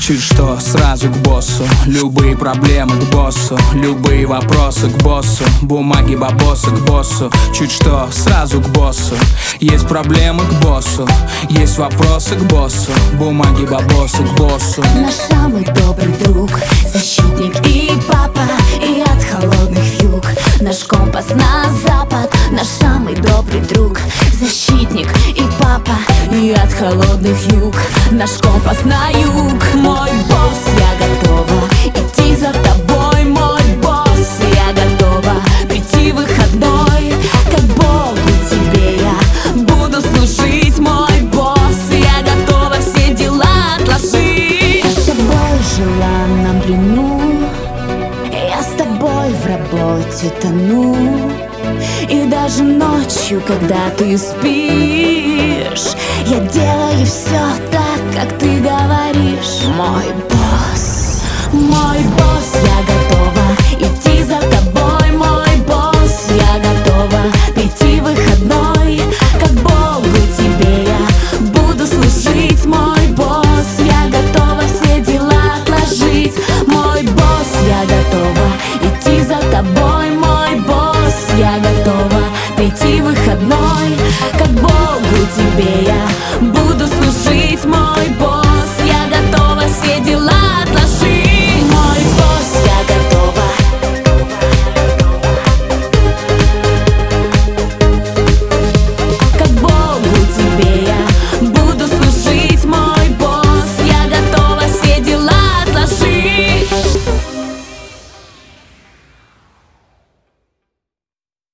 Чуть что, сразу к боссу. Любые проблемы к боссу, любые вопросы к боссу. Бумаги, бабосы к боссу. Чуть что, сразу к боссу. Есть проблемы к боссу, есть вопросы к боссу. Бумаги, бабосы к боссу. Наш самый добрый друг, защитник и папа, и от холодных вьюг наш компас на запад. Наш самый добрый друг, защитник и папа, и от холодных юг наш компас на юг. Мой босс, я готова идти за тобой. Мой босс, я готова прийти выходной. Как Богу тебе я буду служить.Мой босс, я готова все дела отложить. Я с тобой в желанном плену, я с тобой в работе тону. И даже ночью, когда ты спишь, я делаю все так, как ты говоришь. Мой босс, мой босс.